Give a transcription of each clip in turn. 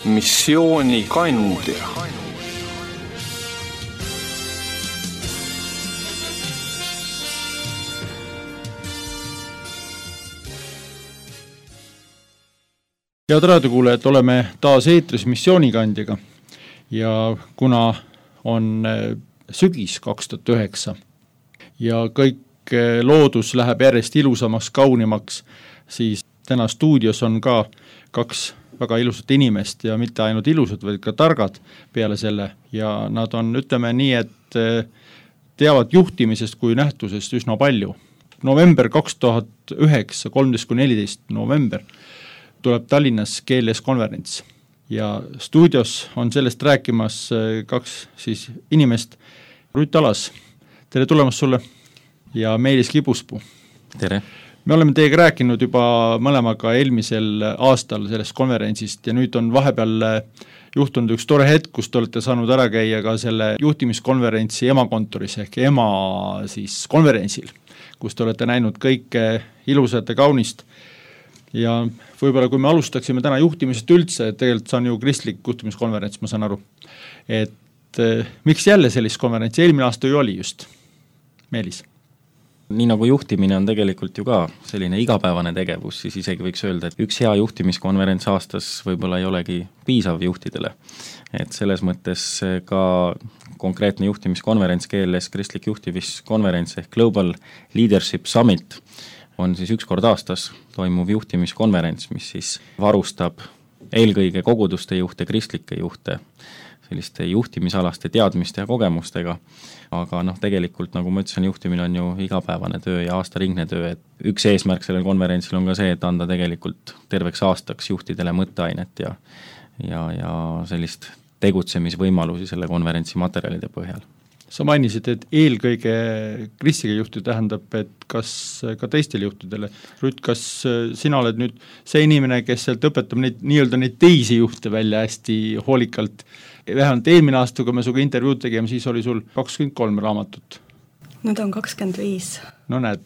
missioonikandja. Head raadiokuulajad, oleme taas eetris missioonikandjaga ja kuna on sügis 2009 ja kõik loodus läheb järjest ilusamaks, kaunimaks, siis täna stuudios on ka kaks väga ilusat inimest ja mitte ainult ilusad, vaid ka targad peale selle ja nad on, ütleme nii, et teavad juhtimisest kui nähtusest üsna palju. November 2009, 13–14 november tuleb Tallinnas GLS konverents ja stuudios on sellest rääkimas kaks siis inimest. Rutt Alas, tere tulemast sulle, ja Meelis Kibuspuu. Tere. Me oleme teiega rääkinud juba mõlemaga eelmisel aastal sellest konverentsist ja nüüd on vahepeal juhtunud üks tore hetk, kus te olete saanud ära käia ka selle juhtimiskonverentsi emakontoris ehk ema siis konverentsil, kus te olete näinud kõike ilusat ja kaunist. Ja võib-olla kui me alustaksime täna juhtimisest üldse, et tegelikult see on ju kristlik juhtimiskonverents, ma saan aru, et miks jälle sellist konverentsi, eelmine aasta ju oli just, Meelis? Nii nagu juhtimine on tegelikult ju ka selline igapäevane tegevus, siis isegi võiks öelda, et üks hea juhtimiskonverents aastas võib-olla ei olegi piisav juhtidele. Et selles mõttes ka konkreetne juhtimiskonverents, GLS kristlik juhtimiskonverents ehk Global Leadership Summit on siis üks kord aastas toimuv juhtimiskonverents, mis siis varustab eelkõige koguduste juhte, kristlikke juhte, selliste juhtimisalaste teadmiste ja kogemustega, aga tegelikult, nagu ma ütlesin, juhtimine on ju igapäevane töö ja aastaringne töö, et üks eesmärk sellel konverentsil on ka see, et anda tegelikult terveks aastaks juhtidele mõtteainet ja sellist tegutsemisvõimalusi selle konverentsi materjalide põhjal. Sa mainisid, et eelkõige kristlikke juhti tähendab, et kas ka teistele juhtidele. Rutt, kas sina oled nüüd see inimene, kes sealt õpetab neid teisi juhte välja hästi hoolikalt? Vähemalt eelmine aasta, kui me suga intervjuud tegime, siis oli sul 23 raamatut. Nüüd on 25. No näed,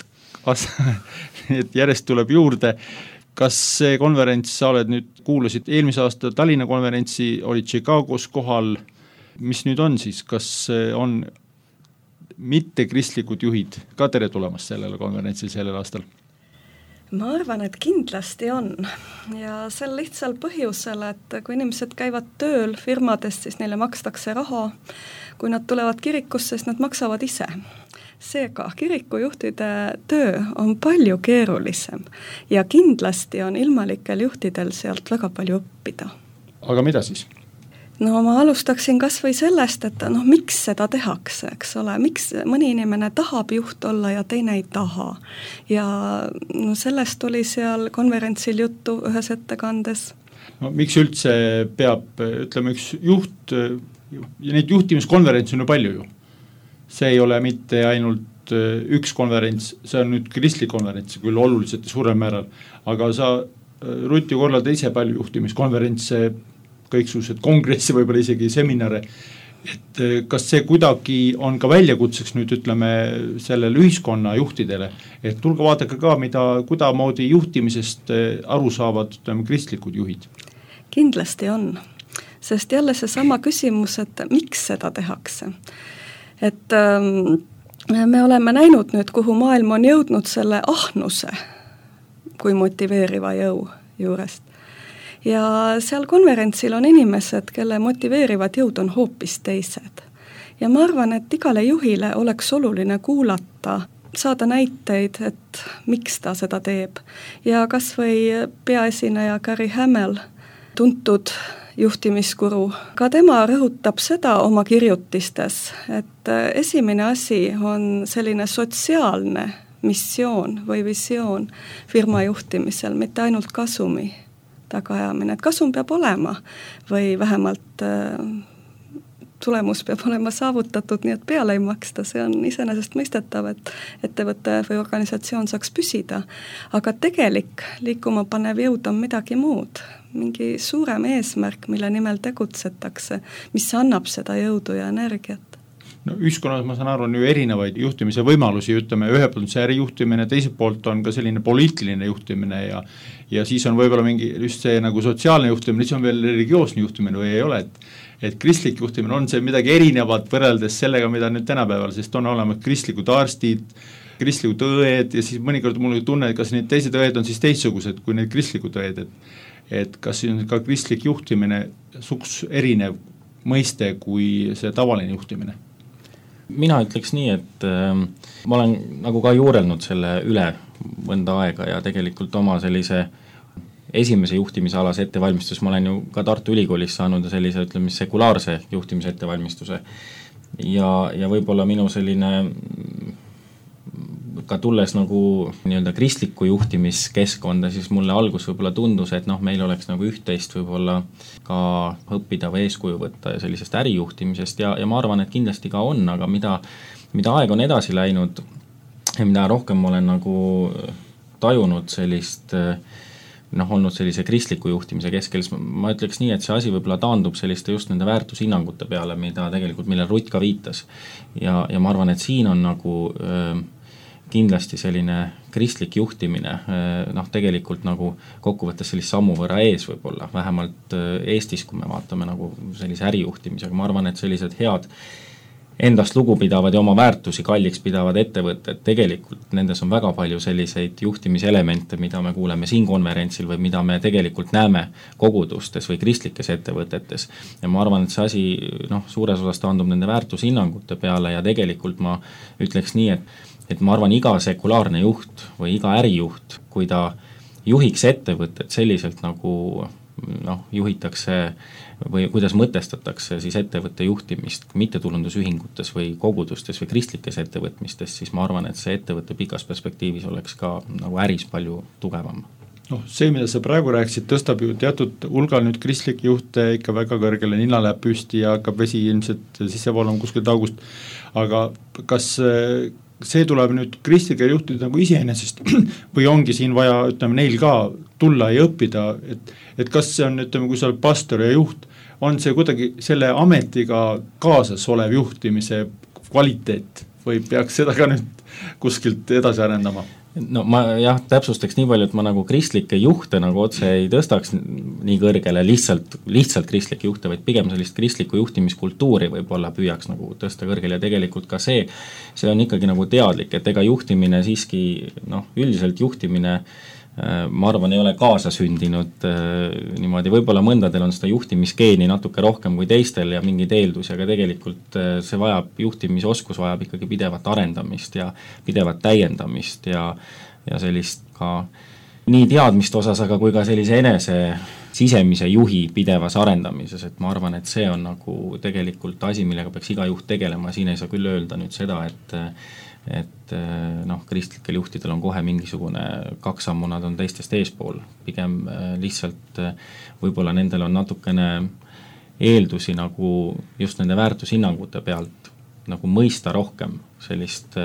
et järjest tuleb juurde. Kas see konverents, sa oled nüüd, kuulasid eelmise aasta Tallinna konverentsi, olid Chicagos kohal, mis nüüd on siis, kas on mitte kristlikud juhid ka tere tulemast sellele konverentsil sellel aastal? Ma arvan, et kindlasti on ja sel lihtsal põhjusel, et kui inimesed käivad tööl firmadest, siis neile makstakse raha, kui nad tulevad kirikusse, siis nad maksavad ise. Seega kirikujuhtide töö on palju keerulisem ja kindlasti on ilmalikel juhtidel sealt väga palju õppida. Aga mida siis? No ma alustaksin kas või sellest, et miks seda tehakse, eks ole, miks mõni inimene tahab juht olla ja teine ei taha. Ja sellest tuli seal konverentsil juttu ühes ettekandes. No, miks üldse peab, ütleme, üks juht, ja neid juhtimiskonverentsi on ju palju ju. See ei ole mitte ainult üks konverents, see on nüüd kristlik konverents, küll oluliselt suurem määral, aga sa, Rutt, ju korralda ise palju juhtimiskonverentse, kõiksused kongressi, võib-olla isegi seminare, et kas see kuidagi on ka väljakutseks nüüd, ütleme, sellele ühiskonna juhtidele, et tulge vaadake ka, kudamoodi juhtimisest aru saavad, ütleme, kristlikud juhid? Kindlasti on, sest jälle see sama küsimus, et miks seda tehakse. Et me oleme näinud nüüd, kuhu maailm on jõudnud selle ahnuse kui motiveeriva jõu juurest. Ja seal konverentsil on inimesed, kelle motiveerivad jõud on hoopis teised. Ja ma arvan, et igale juhile oleks oluline kuulata, saada näiteid, et miks ta seda teeb. Ja kas või peaesineja Gary Hamel, tuntud juhtimiskuru, ka tema rõhutab seda oma kirjutistes, et esimene asi on selline sotsiaalne missioon või visioon firma juhtimisel, mitte ainult kasumi tagaajamine, et kasum peab olema või vähemalt tulemus peab olema saavutatud, nii et peale ei maksta, see on iseenesest mõistetav, et ettevõte või organisatsioon saaks püsida, aga tegelik liikuma panev jõud on midagi muud, mingi suurem eesmärk, mille nimel tegutsetakse, mis annab seda jõudu ja energiat. no ühiskonnas ma saan aru, on ju erinevaid juhtimise võimalusi, ütleme, ühe poolt on see ärijuhtimine, teiselt poolt on ka selline poliitiline juhtimine ja siis on võib-olla mingi just see nagu sotsiaalne juhtimine, siis on veel religioosne juhtimine või ei ole, et kristlik juhtimine on see midagi erinevat võrreldes sellega, mida nüüd tänapäeval, sest on olemas kristlikud arstid, kristlikud õed ja siis mõnikord mul tunne, et kas need teised õed on siis teistsugused kui need kristlikud õed, et kas siin on ka kristlik juhtimine suks erinev mõiste kui see tavaline juhtimine? Mina ütleks nii, et ma olen nagu ka juurelnud selle üle mõnda aega ja tegelikult oma sellise esimese juhtimisalase ettevalmistus, ma olen ju ka Tartu Ülikoolis saanud sellise, ütleme, sekulaarse juhtimise ettevalmistuse ja võib-olla minu selline ka tulles nagu nii-öelda kristlikku juhtimiskeskkonda, siis mulle algus võib-olla tundus, et meil oleks nagu üht-teist võib-olla ka õppida või eeskuju võtta ja sellisest ärijuhtimisest ja ma arvan, et kindlasti ka on, aga mida aeg on edasi läinud ja mida rohkem ma olen nagu tajunud sellist olnud sellise kristliku juhtimise keskel, ma ütleks nii, et see asi võib-olla taandub selliste just nende väärtushinnangute peale, mida tegelikult, millel Rutt ka viitas ja ma arvan, et siin on nagu kindlasti selline kristlik juhtimine, tegelikult nagu kokkuvõttes sellist sammu võrra ees võib-olla, vähemalt Eestis, kui me vaatame nagu sellise ärijuhtimisega, ma arvan, et sellised head endast lugupidavad ja oma väärtusi kalliks pidavad ettevõtted, tegelikult nendes on väga palju selliseid juhtimiselemente, mida me kuuleme siin konverentsil või mida me tegelikult näeme kogudustes või kristlikes ettevõtetes. Ja ma arvan, et see asi suures osas taandub nende väärtushinnangute peale ja tegelikult ma ütleks nii, et ma arvan, iga sekulaarne juht või iga ärijuht, kui ta juhiks ettevõttet selliselt nagu juhitakse või kuidas mõtestatakse siis ettevõtte juhtimist mittetulundusühingutes või kogudustes või kristlikes ettevõtmistes, siis ma arvan, et see ettevõtte pikas perspektiivis oleks ka nagu äris palju tugevam. See, mida sa praegu rääkisid, tõstab ju teatud hulgal nüüd kristlik juhte ikka väga kõrgele, nina läheb püsti ja hakkab vesi ilmselt sissevoolama kuskilt august, aga kas see tuleb nüüd kristlikel juhtida nagu iseenesest või ongi siin vaja, ütleme, neil ka tulla ja õppida, et kas see on, ütleme, kui sa oled pastor ja juht, on see kuidagi selle ametiga kaasas olev juhtimise kvaliteet või peaks seda ka nüüd kuskilt edasi arendama? No ma täpsustaks nii palju, et ma nagu kristlikke juhte nagu otse ei tõstaks nii kõrgele lihtsalt kristlikke juhte, vaid pigem sellist kristlikku juhtimiskultuuri võib-olla püüaks nagu tõsta kõrgele ja tegelikult ka see on ikkagi nagu teadlik, et ega juhtimine siiski, üldiselt juhtimine ma arvan, ei ole kaasasündinud niimoodi, võib-olla mõndadel on seda juhtimisgeeni natuke rohkem kui teistel ja mingid eeldusi, aga tegelikult see juhtimisoskus vajab ikkagi pidevat arendamist ja pidevat täiendamist ja sellist ka nii teadmist osas, aga kui ka sellise enese sisemise juhi pidevas arendamises, et ma arvan, et see on nagu tegelikult asi, millega peaks iga juht tegelema, siin ei saa küll öelda nüüd seda, et kristlikel juhtidel on kohe mingisugune 2 sammu, nad on teistest eespool, pigem lihtsalt võib-olla nendel on natukene eeldusi nagu just nende väärtushinnangute pealt nagu mõista rohkem sellist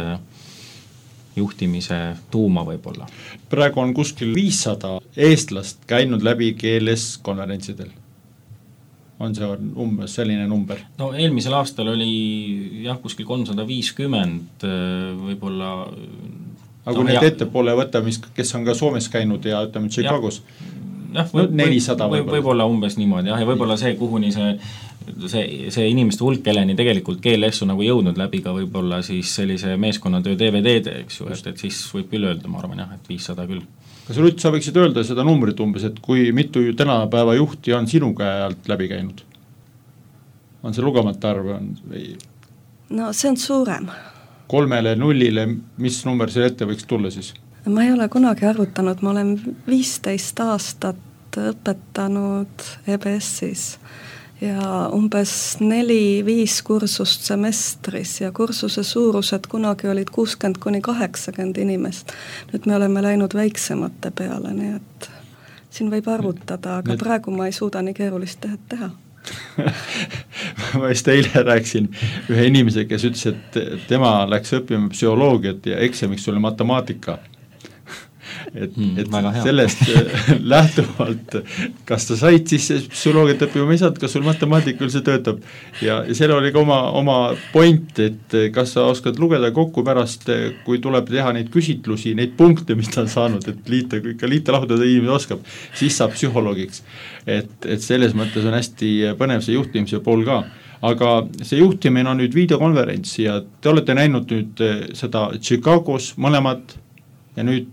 juhtimise tuuma võib-olla. Praegu on kuskil 500 eestlast käinud läbi GLS konverentsidel. On see umbes selline number? No eelmisel aastal oli kuskil 350 võib-olla. Aga kui need ettepoole võtta, kes on ka Soomes käinud ja ütleme Chicagos, 400 võib-olla umbes niimoodi ja võib-olla see, kuhuni see inimeste hulk, kelleni tegelikult GLS on nagu jõudnud läbi ka võib-olla siis sellise meeskonnatöö DVD-de, eks ju, et siis võib küll öelda, ma arvan et 500 küll. Kas Rutt, sa võiksid öelda seda numbrit umbes, et kui mitu tänapäeva juhti on sinu käe alt läbi käinud? On see lugemata arv? No see on suurem. 3-0, mis number see ette võiks tulla siis? Ma ei ole kunagi arvutanud, ma olen 15 aastat õpetanud EBS-is ja umbes 4-5 kursust semestris ja kursuse suurused kunagi olid 60-80 inimest. Nüüd me oleme läinud väiksemate peale, nii et siin võib arvutada, aga praegu ma ei suuda nii keerulist teha. Ma just eile rääkisin ühe inimese, kes ütles, et tema läks õppima psühholoogiat ja eksamiks oli matemaatika. et sellest lähtuvalt, kas sa said siis psühholoogiat õppima või ei saanud, kas sul matemaatika üldse töötab ja seal oli ka oma point, et kas sa oskad lugeda kokku pärast, kui tuleb teha neid küsitlusi, neid punkte, mis ta on saanud, et liita lahutada inimene oskab, siis saab psühholoogiks. Et selles mõttes on hästi põnev see juhtimise pool ka. Aga see juhtimine on nüüd videokonverents ja te olete näinud nüüd seda Chicagos mõlemad ja nüüd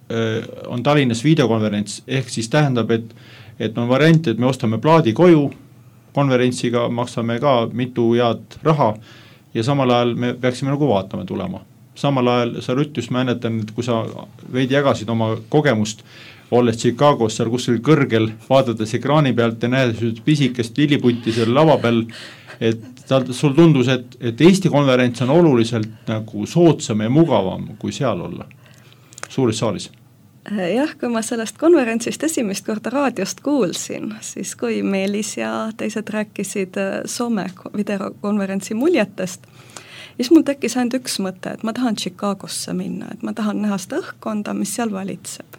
on Tallinnas videokonverents, ehk siis tähendab, et on variant, et me ostame plaadi koju, konverentsiga maksame ka mitu head raha ja samal ajal me peaksime nagu vaatama tulema. Samal ajal sa Rütt just mäletan, et kui sa veidi jagasid oma kogemust, olles Chicagos seal kuskil kõrgel, vaadates ekraani pealt ja näedes pisikest lilliputti seal lava peal, et sul tundus, et Eesti konverents on oluliselt nagu soodsam ja mugavam kui seal olla, suures saalis. Jah, kui ma sellest konverentsist esimest korda raadiost kuulsin, siis kui Meelis ja teised rääkisid Soome videokonverentsi muljetest, siis mul tekkis ainult üks mõte, et ma tahan Chicagosse minna, et ma tahan näha seda õhkkonda, mis seal valitseb.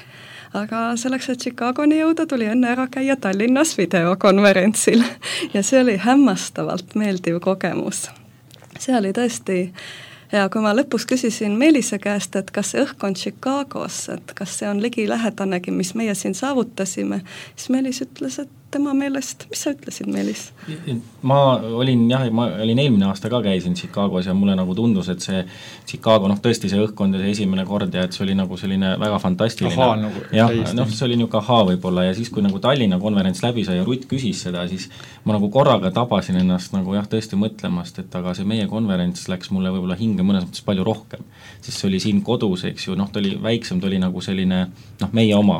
Aga selleks, et Chicagoni jõuda, tuli enne ära käia Tallinnas videokonverentsil ja see oli hämmastavalt meeldiv kogemus. See oli tõesti, ja kui ma lõpus küsisin Meelise käest, et kas see õhkkond Chicagos, et kas see on ligilähedanegi, mis meie siin saavutasime, siis Meelis ütles, et tema meelest, mis sa ütlesid, Meelis? Ma olin eelmine aasta ka käisin Chicagos ja mulle nagu tundus, et see Chicago, tõesti see õhkkond ja see esimene kord ja et see oli nagu selline väga fantastiline. See oli niuke võib-olla ja siis, kui nagu Tallinna konverents läbi sai ja Rutt küsis seda, siis ma nagu korraga tabasin ennast nagu tõesti mõtlemast, et aga see meie konverents läks mulle võib-olla hinge mõnes mõttes palju rohkem. Siis see oli siin kodus, eks ju, ta oli väiksem, ta oli nagu selline, meie oma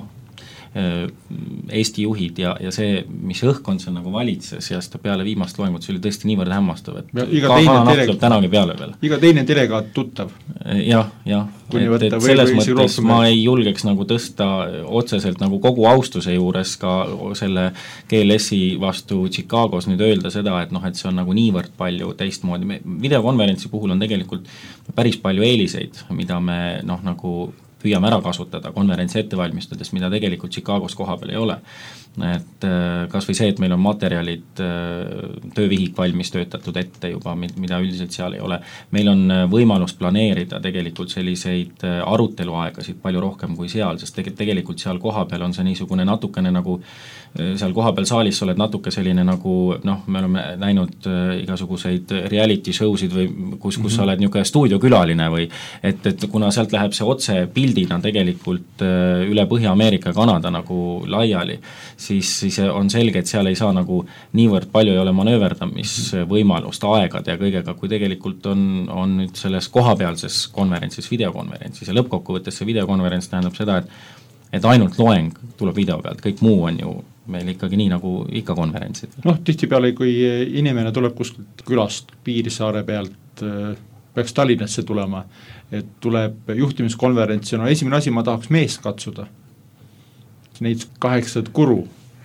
Eesti juhid ja see, mis õhkkond see nagu valitses ja seda peale viimast loengut, see oli tõesti niivõrd hämmastav, et tänagi peale veel. Iga teine delegaat tuttav. Jah, et selles mõttes ma ei julgeks nagu tõsta otseselt nagu kogu austuse juures ka selle GLS-i vastu Chicagos nüüd öelda seda, et see on nagu niivõrd palju teistmoodi. Videokonverentsi puhul on tegelikult päris palju eeliseid, mida me nagu püüame ära kasutada konverentsi ettevalmistades, mida tegelikult Chicagos koha peal ei ole. Et kas või see, et meil on materjalid, töövihik valmis töötatud ette juba, mida üldiselt seal ei ole. Meil on võimalus planeerida tegelikult selliseid aruteluaegasid palju rohkem kui seal, sest tegelikult seal koha peal on see niisugune natukene nagu, seal koha peal saalis oled natuke selline nagu, me oleme näinud igasuguseid reality showsid või kus sa oled niisugune stuudiokülaline või et kuna sealt läheb see otse pildina tegelikult üle Põhja-Ameerika ja Kanada nagu laiali, siis on selge, et seal ei saa nagu niivõrd palju ei ole manööverdamisvõimalust aegade ja kõigega, kui tegelikult on nüüd selles kohapealses konverentsis, videokonverentsis ja lõppkokkuvõttes see videokonverents tähendab seda, et ainult loeng tuleb video pealt, kõik muu on ju meil ikkagi nii nagu ikka konverentsid. Tihtipeale, kui inimene tuleb kuskilt külast Piirisaare pealt, peaks Tallinnasse tulema, et tuleb juhtimiskonverentsi, esimene asi ma tahaks meest katsuda, neid 8 kuru.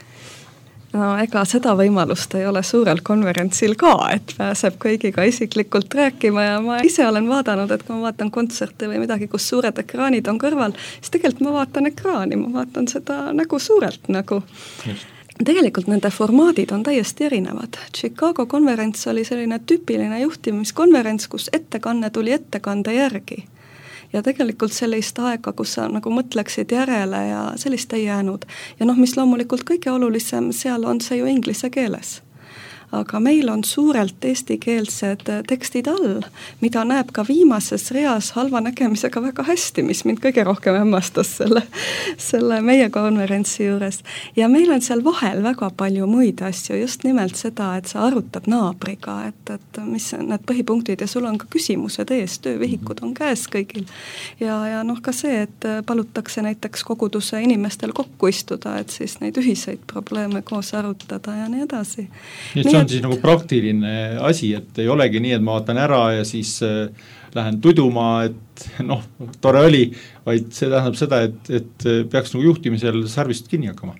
Ega seda võimalust ei ole suurel konverentsil ka, et pääseb kõigiga isiklikult rääkima ja ma ise olen vaadanud, et kui ma vaatan kontserte või midagi, kus suured ekraanid on kõrval, siis tegelikult ma vaatan ekraani, ma vaatan seda nägu suurelt nagu. Tegelikult nende formaadid on täiesti erinevad. Chicago konverents oli selline tüüpiline juhtimiskonverents, kus ettekanne tuli ettekande järgi. Ja tegelikult sellist aega, kus sa nagu mõtleksid järele ja sellist ei jäänud. Ja mis loomulikult kõige olulisem, seal on see ju inglise keeles. Aga meil on suurelt eestikeelsed tekstid all, mida näeb ka viimases reas halva nägemisega väga hästi, mis mind kõige rohkem hämmastas selle meie konverentsi juures. Ja meil on seal vahel väga palju muid asju, just nimelt seda, et sa arutad naabriga, et mis on need põhipunktid ja sul on ka küsimused ees, töövihikud on käes kõigil. Ja ka see, et palutakse näiteks koguduse inimestel kokku istuda, et siis neid ühiseid probleeme koos arutada ja nii edasi. On siis nagu praktiline asi, et ei olegi nii, et ma vaatan ära ja siis lähen tuduma, et tore oli, vaid see tähendab seda, et peaks nagu juhtimisel sarvist kinni hakkama.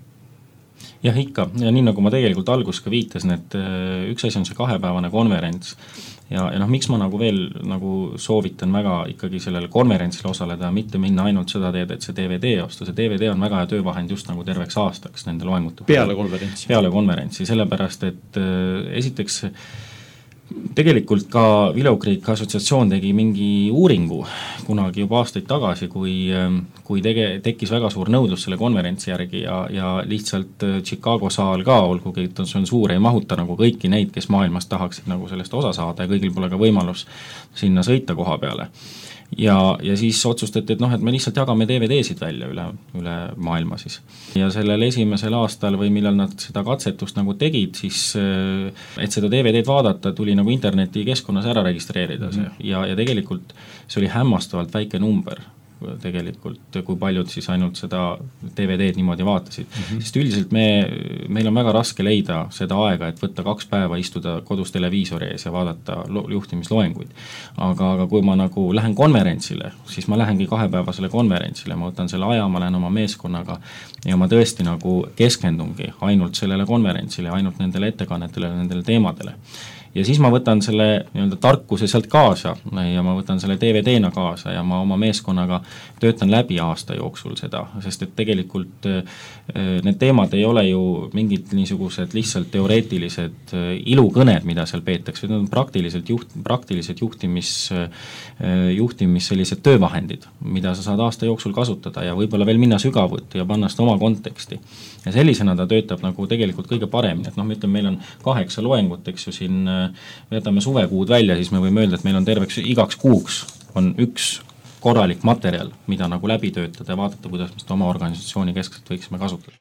Jah, ikka. Ja nii nagu ma tegelikult algus ka viitasin, et üks asi on see 2-päevane konverents ja miks ma nagu veel nagu soovitan väga ikkagi sellele konverentsil osaleda, mitte minna ainult seda teed, et see DVD osta, see DVD on väga hea töövahend just nagu terveks aastaks nende loengute peale konverentsi. Peale konverentsi, sellepärast et esiteks tegelikult ka Willow Creek assotsiatsioon tegi mingi uuringu kunagi juba aastaid tagasi, kui tekkis väga suur nõudlus selle konverentsi järgi ja lihtsalt Chicago saal ka, olgugi et see on suur, ei mahuta nagu kõiki neid, kes maailmas tahaksid nagu sellest osa saada ja kõigil pole ka võimalus sinna sõita koha peale. Ja siis otsustati, et et me lihtsalt jagame DVD-sid välja üle maailma siis. Ja sellel esimesel aastal või millal nad seda katsetust nagu tegid, siis et seda DVD-d vaadata, tuli nagu interneti keskkonnas ära registreerida see. Ja tegelikult see oli hämmastavalt väike number tegelikult, kui paljud siis ainult seda DVD-d niimoodi vaatasid. Sest üldiselt meil on väga raske leida seda aega, et võtta 2 päeva istuda kodus televiisori ees ja vaadata juhtimisloenguid. Aga kui ma nagu lähen konverentsile, siis ma lähengi 2-päevasele konverentsile, ma võtan selle aja, ma lähen oma meeskonnaga ja ma tõesti nagu keskendungi ainult sellele konverentsile, ainult nendele ettekannetele, nendele teemadele. Ja siis ma võtan selle tarkuse sealt kaasa ja ma võtan selle DVD-na kaasa ja ma oma meeskonnaga töötan läbi aasta jooksul seda, sest et tegelikult need teemad ei ole ju mingid niisugused lihtsalt teoreetilised ilukõned, mida seal peetakse, need on praktilised juhtimis sellised töövahendid, mida sa saad aasta jooksul kasutada ja võib-olla veel minna sügavuti ja panna seda oma konteksti. Ja sellisena ta töötab nagu tegelikult kõige paremini, et me ütleme, meil on 8 loengut, eks ju siin võtame suvekuud välja, siis me võime öelda, et meil on terveks igaks kuuks on üks korralik materjal, mida nagu läbi töötada ja vaadata, kuidas me seda oma organisatsiooni keskselt võiksime kasutada.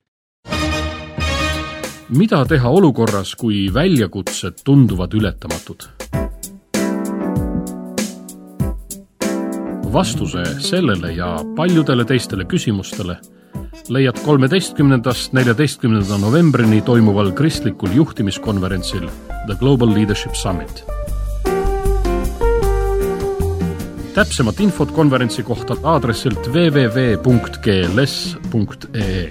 Mida teha olukorras, kui väljakutsed tunduvad ületamatud? Vastuse sellele ja paljudele teistele küsimustele leiad 13.–14. novembrini toimuval kristlikul juhtimiskonverentsil The Global Leadership Summit. Täpsemat infot konverentsi kohta aadressilt www.gls.ee.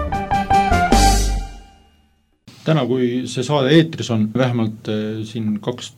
Täna, kui see saade eetris on, vähemalt siin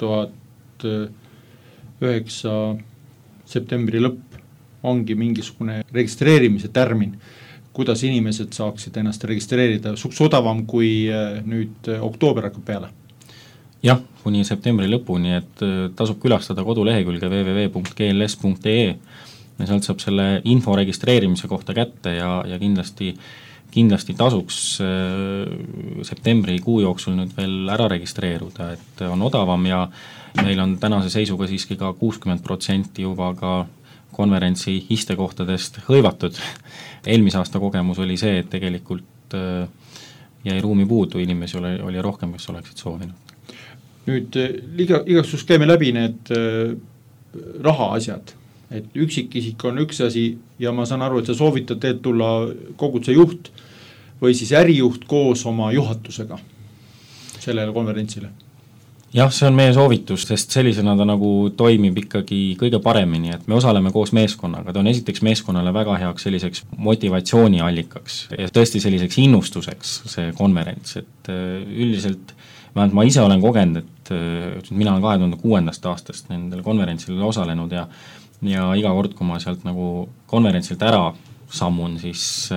2009 septembri lõpp ongi mingisugune registreerimise tärmin, kuidas inimesed saaksid ennast registreerida, suks odavam kui nüüd oktoober hakkab peale? Jah, kuni septembri lõpuni, et tasub külastada kodulehekülge www.gls.ee ja sealt saab selle info registreerimise kohta kätte ja kindlasti tasuks septembri kuu jooksul nüüd veel ära registreeruda, et on odavam ja meil on tänase seisuga siiski ka 60% juba ka konverentsi istekohtadest hõivatud. Eelmise aasta kogemus oli see, et tegelikult jäi ruumi puudu, inimesi oli rohkem, kes oleksid soovinud. Nüüd igaks käime läbi need raha asjad, et üksikisik on üks asi ja ma saan aru, et sa soovitad teed tulla koguduse juht või siis ärijuht koos oma juhatusega sellele konverentsile. Jah, see on meie soovitus, sest sellisena ta nagu toimib ikkagi kõige paremini, et me osaleme koos meeskonnaga, ta on esiteks meeskonnale väga heaks selliseks motivatsiooniallikaks ja tõesti selliseks innustuseks see konverents, et üldiselt ma ise olen kogenud, et mina olen 2006. aastast nendel konverentsil osalenud ja iga kord, kui ma sealt nagu konverentsilt ära sammun, siis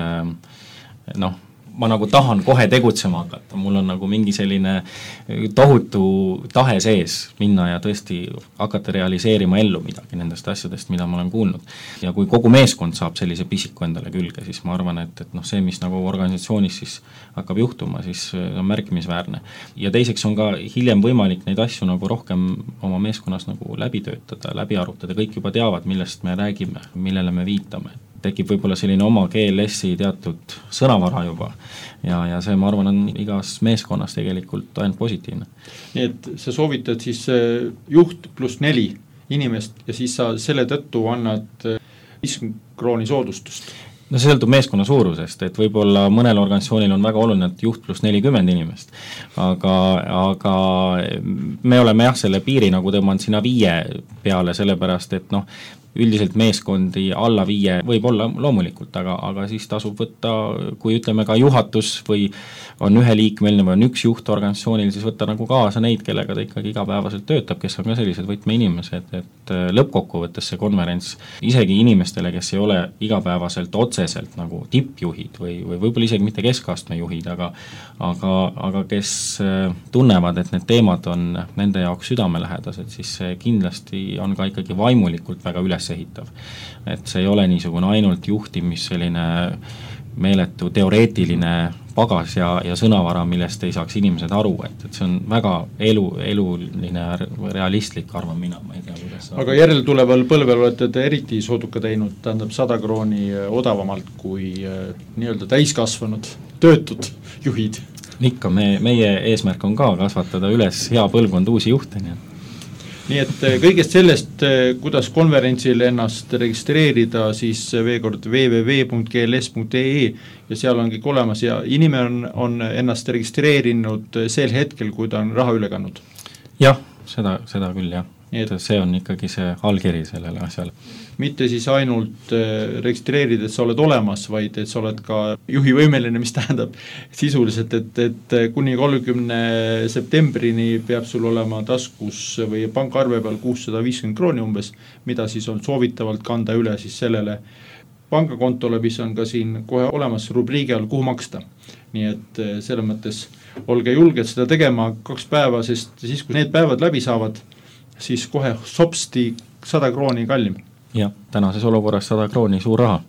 ma nagu tahan kohe tegutsema hakata, mul on nagu mingi selline tohutu tahe sees minna ja tõesti hakata realiseerima ellu midagi nendest asjadest, mida ma olen kuulnud. Ja kui kogu meeskond saab sellise pisiku endale külge, siis ma arvan, et see, mis nagu organisatsioonis siis hakkab juhtuma, siis on märkimisväärne. Ja teiseks on ka hiljem võimalik neid asju nagu rohkem oma meeskonnas nagu läbi töötada, läbi arutada, kõik juba teavad, millest me räägime, millele me viitame. Tekib võib-olla selline oma GLS-i teatud sõnavara juba ja see, ma arvan, on igas meeskonnas tegelikult ainult positiivne. Nii et sa soovitad siis juht pluss 4 inimest ja siis sa selle tõttu annad 50 krooni soodustust. No see sõltub meeskonna suurusest, et võib-olla mõnel organisatsioonil on väga oluline, et juht pluss 40 inimest, aga me oleme selle piiri nagu tõmmanud sinna 5 peale, sellepärast et üldiselt meeskondi alla 5 võib olla loomulikult, aga siis tasub võtta, kui ütleme ka juhatus või on üheliikmeline või on üks juht organisatsioonil, siis võtta nagu kaasa neid, kellega ta ikkagi igapäevaselt töötab, kes on ka sellised võtmeinimesed, et lõppkokkuvõttes see konverents isegi inimestele, kes ei ole igapäevaselt otseselt nagu tippjuhid või võib-olla isegi mitte keskastme juhid, aga kes tunnevad, et need teemad on nende jaoks südamelähedased, siis see kindlasti on ka ikkagi vaimulikult väga ülesehitav. Et see ei ole niisugune ainult juhtimis selline meeletu teoreetiline pagas ja sõnavara, millest ei saaks inimesed aru, et see on väga eluline realistlik, arvan mina, ma ei tea, kuidas aga järeltuleval põlvel olete te eriti sooduka teinud, tähendab 100 krooni odavamalt kui nii-öelda täiskasvanud töötud juhid. Ikka, meie eesmärk on ka kasvatada üles hea põlvkond uusi juhte, nii et kõigest sellest, kuidas konverentsil ennast registreerida, siis veekord www.gls.ee ja seal on kõik olemas ja inimene on ennast registreerinud sel hetkel, kui ta on raha üle kannud. Jah, seda küll jah. Et see on ikkagi see allkiri sellele asjale. Mitte siis ainult registreerida, et sa oled olemas, vaid et sa oled ka juhivõimeline, mis tähendab sisuliselt, et kuni 30 septembrini peab sul olema taskus või pangaarve peal 650 krooni umbes, mida siis on soovitavalt kanda üle siis sellele pangakontole, mis on ka siin kohe olemas rubriigi all, kuhu maksta. Nii et selle mõttes olge julged seda tegema 2 päeva, sest siis kui need päevad läbi saavad, siis kohe sopsti 100 krooni kallim. Jah, tänases olukorras 100 krooni suur raha.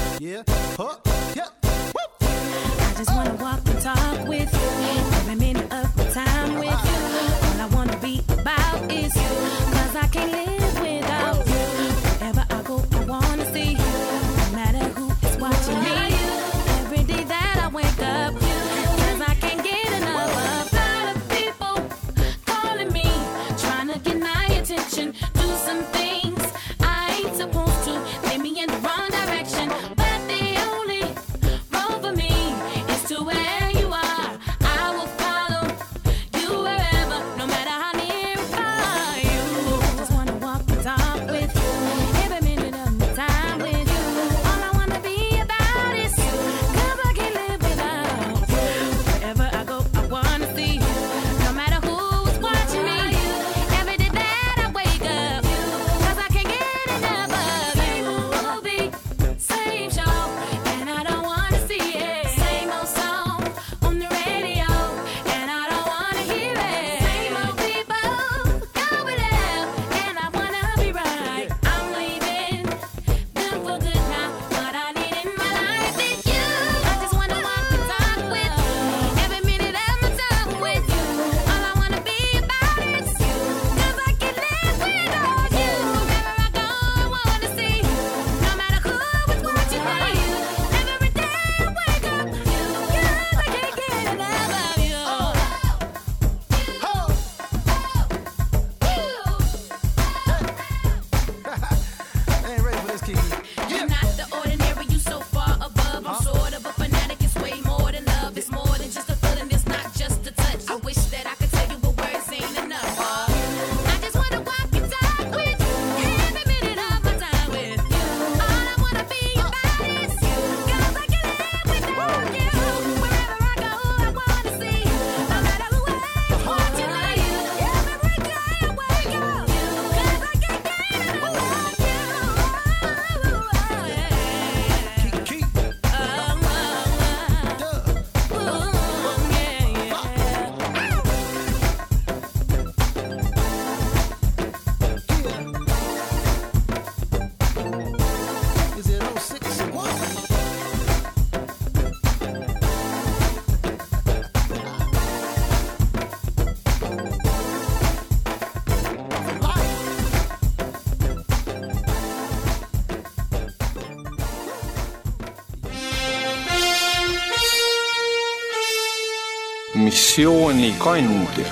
Missioonikandja.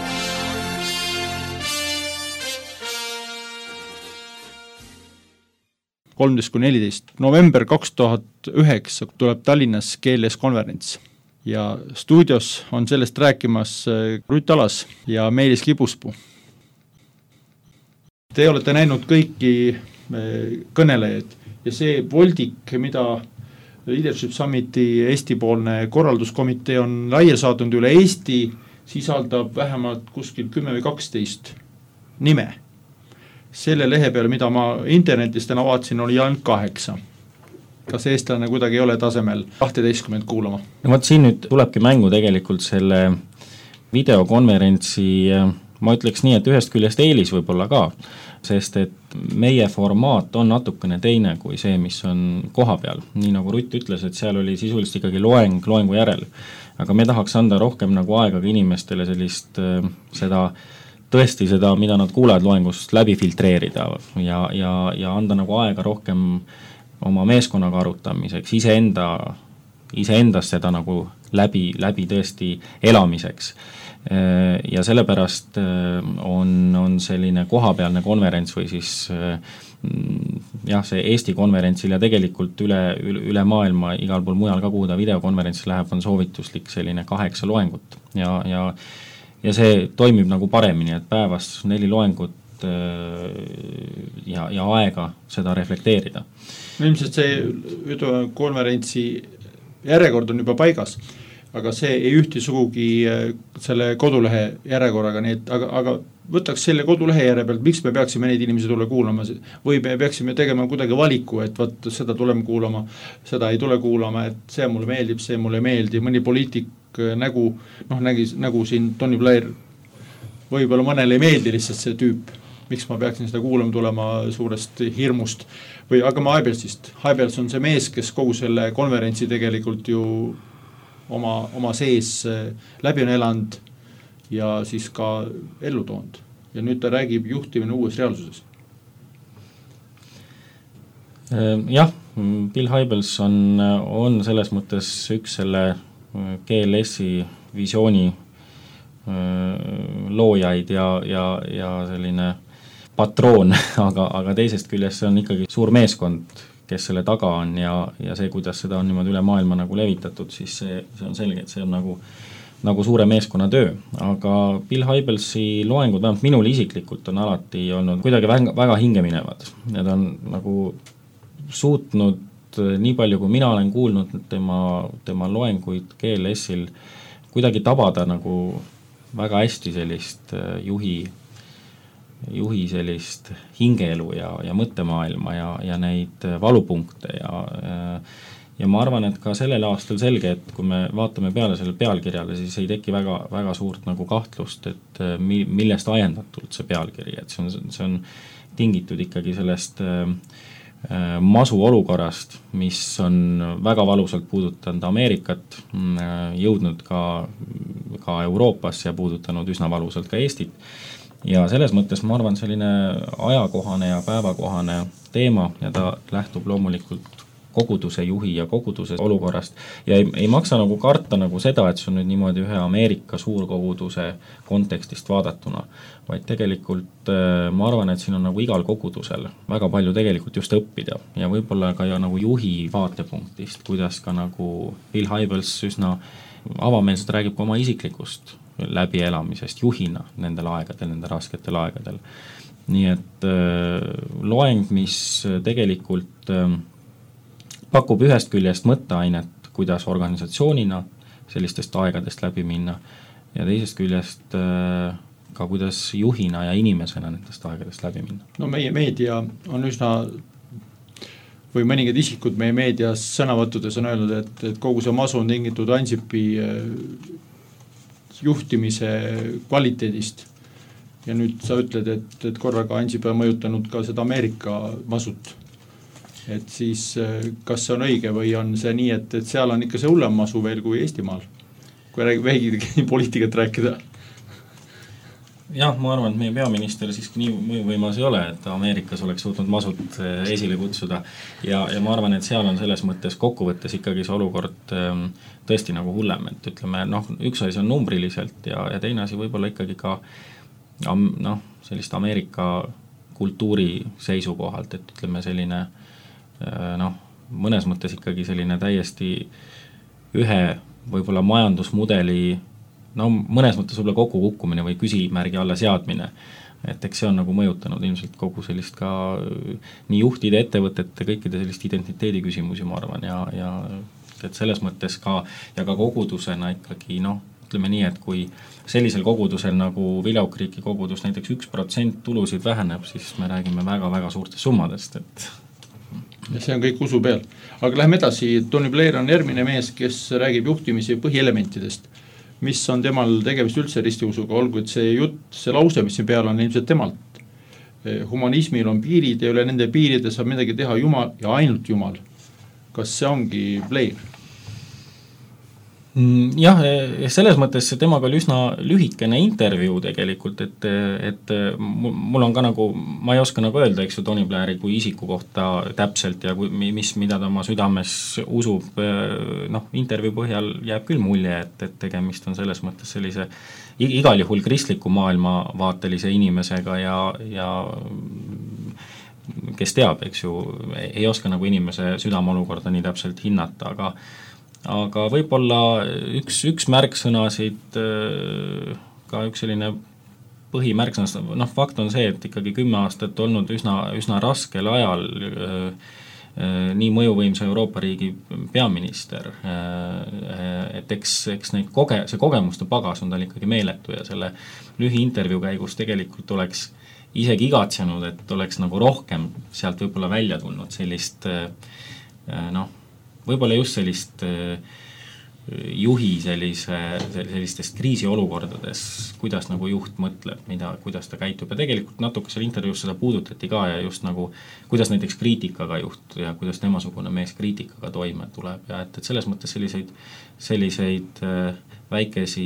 november 2009 tuleb Tallinnas GLS konverents ja stuudios on sellest rääkimas Rutt Alas ja Meelis Kibuspuu. Te olete näinud kõiki kõnelejaid ja see voldik, mida Leadership Summiti Eesti-poolne korralduskomitee on laia saatnud üle Eesti, sisaldab vähemalt kuskil 10 või 12 nime. Selle lehe peal, mida ma internetis täna vaatasin, oli ainult 8. Kas eestlane kuidagi ei ole tasemel 12 kuulama? No võt siin nüüd tulebki mängu tegelikult selle videokonverentsi, ma ütleks nii, et ühest küljest eelis võib-olla ka, sest et meie formaat on natukene teine kui see, mis on koha peal. Nii nagu Rutt ütles, et seal oli sisuliselt ikkagi loengu järel. Aga me tahaks anda rohkem nagu aega ka inimestele sellist tõesti seda, mida nad kuulevad loengust, läbi filtreerida ja anda nagu aega rohkem oma meeskonnaga arutamiseks, iseendast seda nagu läbi tõesti elamiseks. Ja sellepärast on selline kohapealne konverents või siis see Eesti konverentsil ja tegelikult üle maailma igal pool mujal ka, kuhu ta videokonverents läheb, on soovituslik selline 8 loengut ja see toimib nagu paremini, et päevas 4 loengut ja aega seda reflekteerida. No ilmselt see konverentsi järjekord on juba paigas, aga see ei ühti sugugi selle kodulehe järjekorraga, nii et aga võtaks selle kodulehe järje pealt, miks me peaksime neid inimesi tulla kuulama või me peaksime tegema kuidagi valiku, et võt, seda tuleme kuulama, seda ei tule kuulama, et see mulle meeldib, see mulle meeldi, mõni poliitik nägu siin Tony Blair, võib-olla mõnele ei meeldi lihtsalt see tüüp, miks ma peaksin seda kuulama tulema suurest hirmust või hakkame Haibelsist. Haibels on see mees, kes kogu selle konverentsi tegelikult ju oma sees läbi on elanud ja siis ka ellu toonud. Ja nüüd ta räägib juhtimine uues reaalsuses. Jah, Bill Haibels on selles mõttes üks selle GLS-i visiooni loojaid ja selline patroon, aga teisest küljest see on ikkagi suur meeskond, kes selle taga on ja see, kuidas seda on niimoodi üle maailma nagu levitatud, siis see on selge, et see on nagu suure meeskonna töö. Aga Bill Haibelsi loengud, vähemalt minul isiklikult on alati olnud kuidagi väga hingeminevad. Need on nagu suutnud nii palju, kui mina olen kuulnud tema loenguid GLS-il, kuidagi tabada nagu väga hästi sellist juhi sellist hingeelu ja mõttemaailma ja neid valupunkte ja ma arvan, et ka sellel aastal selge, et kui me vaatame peale selle pealkirjale, siis ei teki väga suurt nagu kahtlust, et millest ajendatult see pealkiri, et see on tingitud ikkagi sellest masu olukorrast, mis on väga valusalt puudutanud Ameerikat, jõudnud ka Euroopasse ja puudutanud üsna valusalt ka Eestit. Ja selles mõttes ma arvan selline ajakohane ja päevakohane teema ja ta lähtub loomulikult koguduse juhi ja koguduse olukorrast ja ei maksa nagu karta nagu seda, et see on nüüd niimoodi ühe Ameerika suurkoguduse kontekstist vaadatuna, vaid tegelikult ma arvan, et siin on nagu igal kogudusel väga palju tegelikult just õppida ja võib-olla ka nagu juhi vaatepunktist, kuidas ka nagu Bill Haibels üsna avameelselt räägib ka oma isiklikust läbielamisest juhina nendel aegadel, nende rasketel aegadel. Nii et loeng, mis tegelikult pakub ühest küljest mõtteainet, kuidas organisatsioonina sellistest aegadest läbi minna ja teisest küljest ka kuidas juhina ja inimesena nendest aegadest läbi minna. No meie meedia on üsna või mõningad isikud meie meedias sõnavõttudes on öelnud, et kogu see masu on tingitud Ansipi juhtimise kvaliteedist ja nüüd sa ütled, et korraga Ansip on mõjutanud ka seda Ameerika masut. Et siis kas see on õige või on see nii, et seal on ikka see hullem masu veel kui Eestimaal, kui vähegi poliitikat rääkida? Jah, ma arvan, et meie peaminister siiski nii mõjuvõimas ei ole, et Ameerikas oleks suutnud masut esile kutsuda ja ma arvan, et seal on selles mõttes kokkuvõttes ikkagi see olukord tõesti nagu hullem, et ütleme, üks asi on numbriliselt ja teine asi võib-olla ikkagi ka sellist Ameerika kultuuri seisukohalt, et ütleme selline mõnes mõttes ikkagi selline täiesti ühe võib-olla majandusmudeli mõnes mõttes võib-olla kokkukukkumine või küsimärgi alla seadmine et eks see on nagu mõjutanud ilmselt kogu sellist ka nii juhtide, ettevõtete, kõikide sellist identiteedi küsimusi, ma arvan, ja et selles mõttes ka, ja ka kogudusena ikkagi ütleme nii, et kui sellisel kogudusel nagu Viljauks-Riiki kogudus näiteks 1% tulusid väheneb, siis me räägime väga-väga suurtest summadest, et ja see on kõik usu peal. Aga läheme edasi, Tony Blair on järgmine mees, kes räägib juhtimise põhielementidest. Mis on temal tegevust üldse ristiusuga, olgu, et see jutt, see lause, mis siin peal on ilmselt temalt. Humanismil on piirid ja üle nende piiride saab midagi teha Jumal ja ainult Jumal. Kas see ongi Blair? Jah, selles mõttes temaga oli üsna lühikene intervjuu tegelikult, et mul on ka nagu, ma ei oska nagu öelda, eks ju, Tony Blairi kui isiku kohta täpselt ja mida ta oma südames usub, intervjuu põhjal jääb küll mulje, et tegemist on selles mõttes sellise igal juhul kristliku maailmavaatelise inimesega ja kes teab, eks ju, ei oska nagu inimese südameolukorda nii täpselt hinnata, aga võib-olla üks märksõnasid, ka üks selline põhimärksõna, fakt on see, et ikkagi 10 aastat olnud üsna raskel ajal nii mõjuvõimsa Euroopa riigi peaminister, et eks neid see kogemuste pagas on tal ikkagi meeletu ja selle lühiintervjuu käigus tegelikult oleks isegi igatsenud, et oleks nagu rohkem sealt võib-olla välja tulnud sellist võib-olla just sellist juhi sellistest kriisiolukordades, kuidas nagu juht mõtleb, kuidas ta käitub ja tegelikult natuke seal intervjuus seda puudutati ka ja just nagu, kuidas näiteks kriitikaga juht ja kuidas temasugune mees kriitikaga toime tuleb ja et selles mõttes selliseid väikesi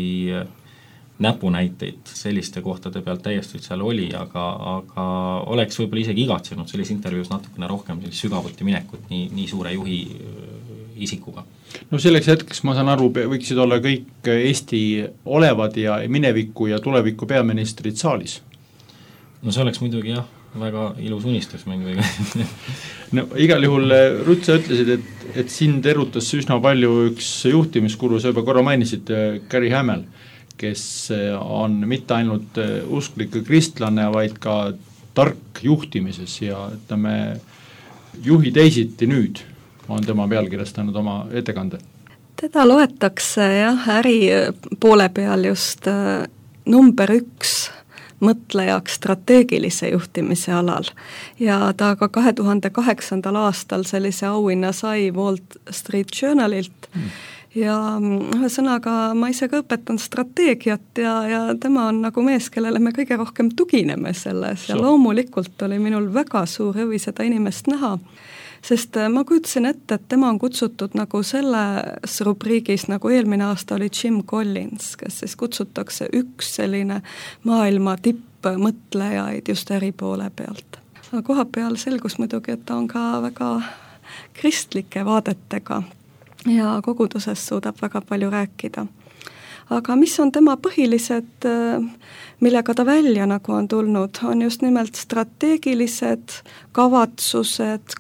näpunäiteid selliste kohtade pealt täiesti seal oli, aga oleks võib-olla isegi igatsenud selles intervjuus natukene rohkem sellist sügavuti minekut nii suure juhi isikuga. No selleks hetkeks ma saan aru, võiksid olla kõik Eesti olevad ja mineviku ja tuleviku peaministrid saalis. No see oleks muidugi jah, väga ilus unistus muidugi. No igal juhul Rutt, sa ütlesid, et sind erutas üsna palju üks juhtimiskuru, sa juba korra mainisid Gary Hamel, kes on mitte ainult usklik kristlane, vaid ka tark juhtimises ja ütleme, juhi teisiti nüüd on tema pealkirjastanud oma ettekande. Teda loetakse jah, äri poole peal just number 1 mõtlejaks strateegilise juhtimise alal ja ta ka 2008. aastal sellise auhinna sai Wall Street Journalilt ja ühesõnaga ma ise ka õpetan strateegiat ja tema on nagu mees, kellele me kõige rohkem tugineme selles ja loomulikult oli minul väga suur rõvi seda inimest näha, sest ma kujutasin ette, et tema on kutsutud nagu selles rubriigis, nagu eelmine aasta oli Jim Collins, kes siis kutsutakse üks selline maailma tippmõtlejaid just äri poole pealt. Aga koha peal selgus muidugi, et ta on ka väga kristlike vaadetega ja kogudusest suudab väga palju rääkida. Aga mis on tema põhilised, millega ta välja nagu on tulnud, on just nimelt strateegilised kavatsused,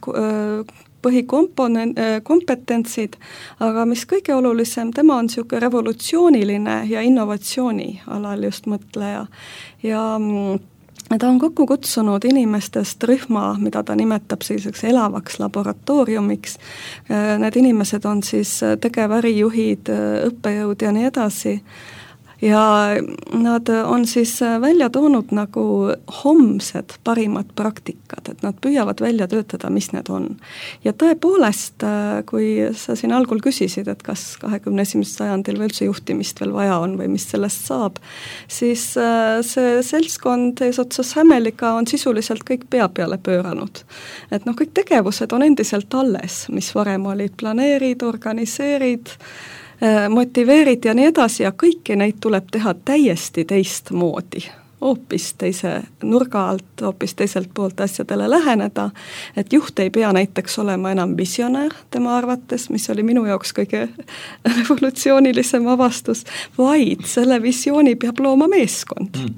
põhikompetentsid, aga mis kõige olulisem, tema on niisugune revolutsiooniline ja innovatsiooni alal just mõtleja ja ta on kokku kutsunud inimestest rühma, mida ta nimetab selliseks elavaks laboratooriumiks. Need inimesed on siis tegevärijuhid, õppejõud ja nii edasi. Ja nad on siis välja toonud nagu homsed parimad praktikad, et nad püüavad välja töötada, mis need on. Ja tõepoolest, kui sa siin algul küsisid, et kas 21. sajandil või üldse juhtimist veel vaja on või mis sellest saab, siis see seltskond eesotsas Hameliga on sisuliselt kõik pea peale pööranud. Et kõik tegevused on endiselt alles, mis varem olid planeerid, organiseerid, motiveerid ja nii edasi ja kõiki neid tuleb teha täiesti teistmoodi, hoopis teise nurga alt, hoopis teiselt poolt asjadele läheneda, et juht ei pea näiteks olema enam visionäär tema arvates, mis oli minu jaoks kõige revolutsioonilisem avastus, vaid selle visiooni peab looma meeskond.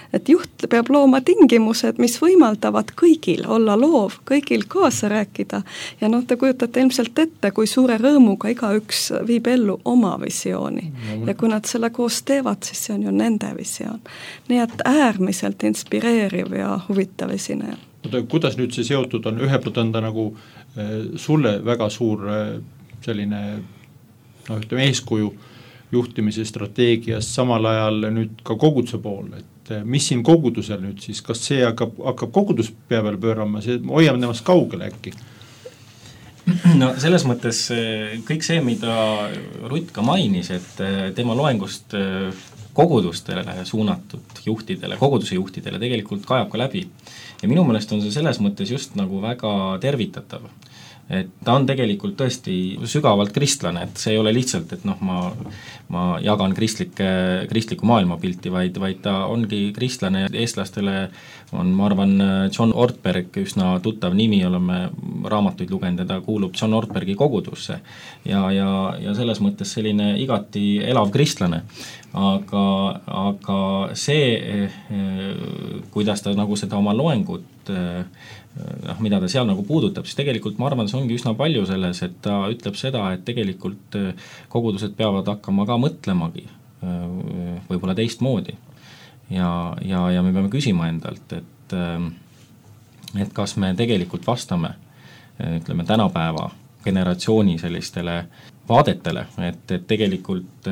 et juht peab looma tingimused, mis võimaldavad kõigil olla loov, kõigil kaasa rääkida ja te kujutate ilmselt ette, kui suure rõõmuga igaüks viib ellu oma visiooni ja kui nad selle koos teevad, siis see on ju nende visioon. Nii et äärmiselt inspireeriv ja huvitav esineja. Kuidas nüüd see seotud on, ühe poolt on ta nagu sulle väga suur selline ütleme eeskuju juhtimise strateegias, samal ajal nüüd ka koguduse pool, et mis siin kogudusel nüüd siis, kas see hakkab kogudus pea peal pöörama, see hoiab temast kaugele äkki? No selles mõttes kõik see, mida Rutt ka mainis, et tema loengust kogudustele suunatud juhtidele, koguduse juhtidele tegelikult kajab ka läbi. Ja minu meelest on see selles mõttes just nagu väga tervitatav. Et ta on tegelikult tõesti sügavalt kristlane, et see ei ole lihtsalt, et ma jagan kristliku maailmapilti, vaid ta ongi kristlane ja eestlastele on, ma arvan, John Ortberg üsna tuttav nimi, oleme raamatuid lugenud ja ta kuulub John Ortbergi kogudusse ja selles mõttes selline igati elav kristlane. Aga see, kuidas ta nagu seda oma loengut mida ta seal nagu puudutab, siis tegelikult ma arvan, see ongi üsna palju selles, et ta ütleb seda, et tegelikult kogudused peavad hakkama ka mõtlemagi võib-olla teistmoodi. Ja me peame küsima endalt, et kas me tegelikult vastame, ütleme, tänapäeva generatsiooni sellistele vaadetele, et tegelikult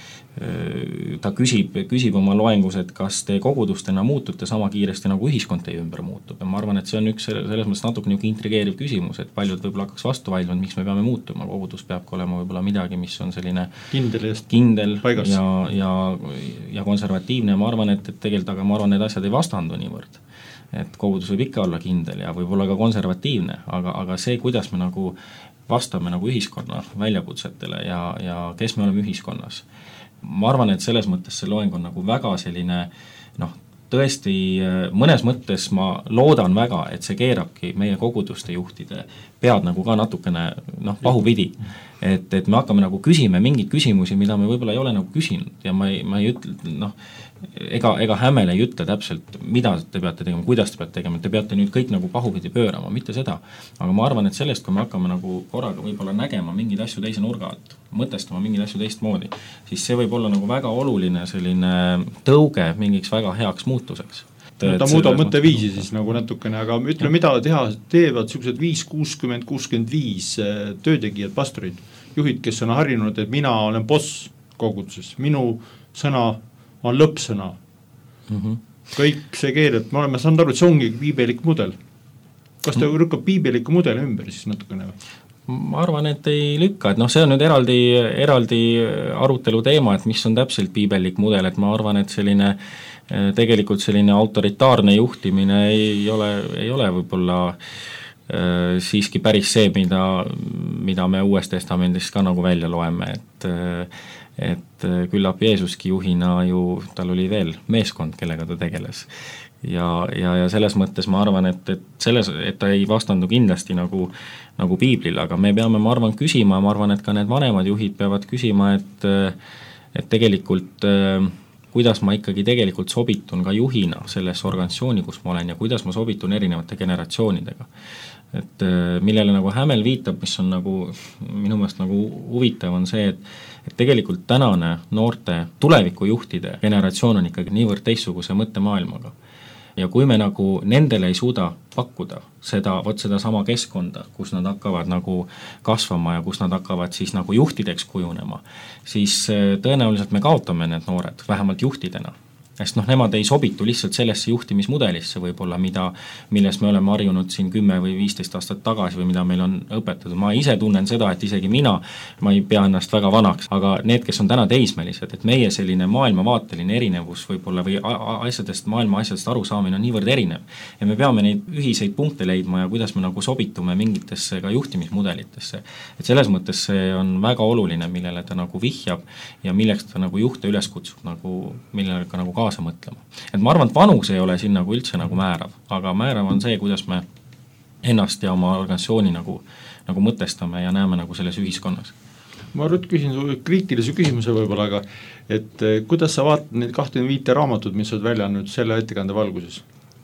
ta küsib oma loengus, et kas te kogudustena muutute sama kiiresti nagu ühiskond teie ümber muutub ja ma arvan, et see on üks selles mõttes natuke intrigeeriv küsimus, et paljud võib-olla hakkaks vastu vaidlema, miks me peame muutuma, kogudus peabki olema võib-olla midagi, mis on selline kindel ja konservatiivne ja ma arvan, et tegelikult, aga ma arvan, need asjad ei vastandu niivõrd, et kogudus võib ikka olla kindel ja võib-olla ka konservatiivne, aga see, kuidas me nagu vastame nagu ühiskonna väljakutsetele ja kes me oleme ühiskonnas. Ma arvan, et selles mõttes see loeng on nagu väga selline, tõesti mõnes mõttes ma loodan väga, et see keerabki meie koguduste juhtide pead nagu ka natukene pahupidi. Et me hakkame nagu küsime mingeid küsimusi, mida me võib-olla ei ole nagu küsinud ja ma ei ütle, ega Hämel ei ütle täpselt, mida te peate tegema, kuidas te peate tegema, te peate nüüd kõik nagu pahupidi pöörama, mitte seda. Aga ma arvan, et sellest, kui me hakkame nagu korraga võib-olla nägema mingeid asju teise nurga alt, mõtestama mingeid asju teistmoodi, siis see võib olla nagu väga oluline selline tõuge mingiks väga heaks muutuseks. Ta muudab mõtteviisi siis nagu natukene, aga ütle, mida teevad sellised 5-60-65 töötegijad, pastorid, juhid, kes on harjunud, et mina olen boss koguduses, minu sõna on lõppsõna. Kõik see keeled, me oleme saanud aru, et see ongi piibelik mudel. Kas ta rükkab piibeliku mudeli ümber siis natukene? Ma arvan, et ei lükka, et see on nüüd eraldi arutelu teema, et mis on täpselt piibelik mudel, et ma arvan, et tegelikult selline autoritaarne juhtimine ei ole võib-olla siiski päris see, mida me Uues Testamendis ka nagu välja loeme, et küllap Jeesuski juhina ju tal oli veel meeskond, kellega ta tegeles. Ja selles mõttes ma arvan, et ta ei vastandu kindlasti nagu piiblile, aga me peame, ma arvan, küsima, ma arvan, et ka need vanemad juhid peavad küsima, et tegelikult kuidas ma ikkagi tegelikult sobitun ka juhina sellesse organisatsiooni, kus ma olen ja kuidas ma sobitun erinevate generatsioonidega. Et millele nagu Hämel viitab, mis on nagu minu meelest nagu huvitav, on see, et tegelikult tänane noorte tulevikujuhtide generatsioon on ikkagi niivõrd teistsuguse mõttemaailmaga. Ja kui me nagu nendele ei suuda pakkuda seda sama keskkonda, kus nad hakkavad nagu kasvama ja kus nad hakkavad siis nagu juhtideks kujunema, siis tõenäoliselt me kaotame need noored, vähemalt juhtidena. Sest nemad ei sobitu lihtsalt sellesse juhtimismudelisse võib-olla, milles me oleme harjunud siin 10 või 15 aastat tagasi või mida meil on õpetatud. Ma ise tunnen seda, et isegi ma ei pea ennast väga vanaks, aga need, kes on täna teismelised, et meie selline maailmavaateline erinevus võib-olla või maailma asjadest arusaamine on niivõrd erinev. Ja me peame neid ühiseid punkte leidma ja kuidas me nagu sobitume mingitesse ka juhtimismudelitesse. Et selles mõttes see on väga oluline, millele ta nagu vihjab ja milleks ta nagu juhte üles kutsub, millele ka nagu kaasa mõtlema. Et ma arvan, et vanus ei ole siin nagu üldse nagu määrav, aga määrav on see, kuidas me ennast ja oma organisatsiooni nagu mõtestame ja näeme nagu selles ühiskonnas. Ma Rutt küsin su kriitilise küsimuse võib-olla, aga et kuidas sa vaatad need 25 raamatut, mis oled välja andnud selle ettekande valguses?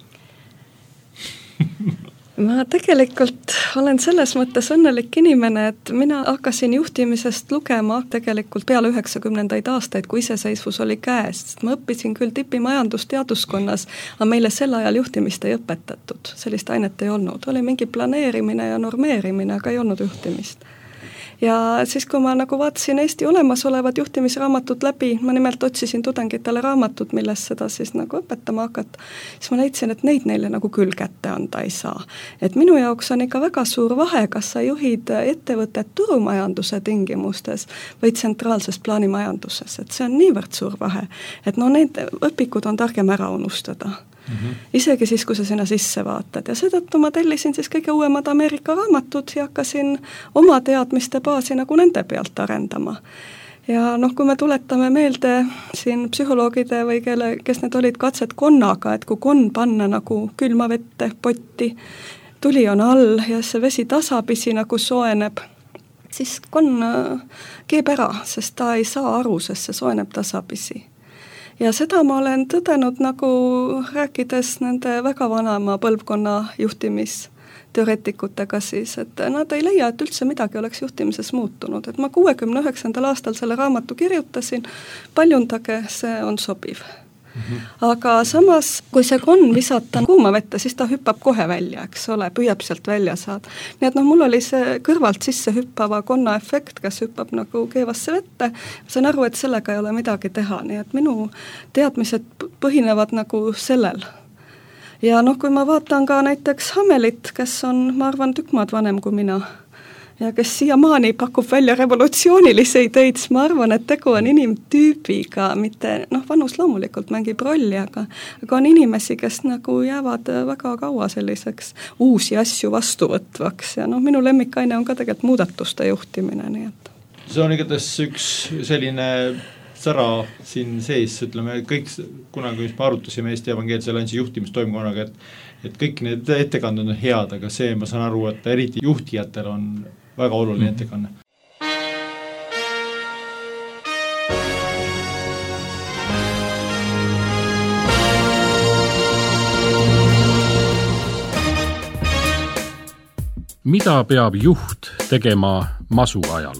Ma tegelikult olen selles mõttes õnnelik inimene, et mina hakkasin juhtimisest lugema tegelikult peale 90. aastaid, kui iseseisvus oli käes. Ma õppisin küll tipimajandust teaduskonnas, aga meile sel ajal juhtimist ei õpetatud. Sellist ainet ei olnud. Oli mingi planeerimine ja normeerimine, aga ei olnud juhtimist. Ja siis, kui ma nagu vaatasin Eesti olemasolevad juhtimisraamatut läbi, ma nimelt otsisin tudengitele raamatut, milles seda siis nagu õpetama hakata, siis ma leidsin, et neid neile nagu küll kätte anda ei saa. Et minu jaoks on ikka väga suur vahe, kas sa juhid ettevõtet turumajanduse tingimustes või tsentraalses plaanimajanduses, et see on niivõrd suur vahe, et no need õpikud on targem ära unustada. Isegi siis, kui sa sinna sisse vaatad ja seetõttu ma tellisin siis kõige uuemad Ameerika raamatud ja hakkasin oma teadmiste baasi nagu nende pealt arendama. Ja kui me tuletame meelde siin psühholoogide või kes need olid katset konnaga, et kui konn panna nagu külma vette potti, tuli on all ja see vesi tasapisi nagu sooeneb, siis konn keeb ära, sest ta ei saa aru, sest see sooeneb tasapisi. Ja seda ma olen tõdenud nagu rääkides nende väga vanema põlvkonna juhtimisteoreetikutega siis, et nad ei leia, et üldse midagi oleks juhtimises muutunud. Et ma 69. aastal selle raamatu kirjutasin, paljundage, see on sobiv. Aga samas, kui see konn visata kuuma vette, siis ta hüppab kohe välja, eks ole, püüab sealt välja saada. Nii et mul oli see kõrvalt sisse hüppava konna efekt, kes hüppab nagu keevasse vette. Sain aru, et sellega ei ole midagi teha, nii et minu teadmised põhinevad nagu sellel. Ja kui ma vaatan ka näiteks Hamelit, kes on, ma arvan, tükmaad vanem kui mina, ja kes siiamaani pakub välja revolutsioonilisi ideid, siis ma arvan, et tegu on inimtüübiga, mitte, vanus loomulikult mängib rolli, aga on inimesi, kes nagu jäävad väga kaua selliseks uusi asju vastuvõtvaks ja minu lemmikaine on ka tegelikult muudatuste juhtimine, nii et. See on igatahes üks selline sära siin sees, ütleme, kõik kunagi, mis me arutasime Eesti Evangeelse Alliansi juhtimistoimkonnaga, et kõik need ettekanded on head, aga see, ma saan aru, et eriti juhtijatel on väga oluline ettekanne. Mida peab juht tegema masu ajal?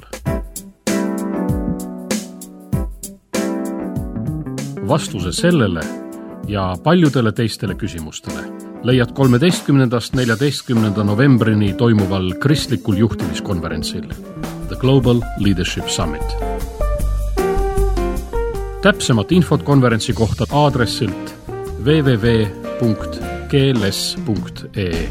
Vastuse sellele ja paljudele teistele küsimustele leiad 13.–14. novembrini toimuval kristlikul juhtimiskonverentsil The Global Leadership Summit. Täpsemat infot konverentsi kohta aadressilt www.gls.ee.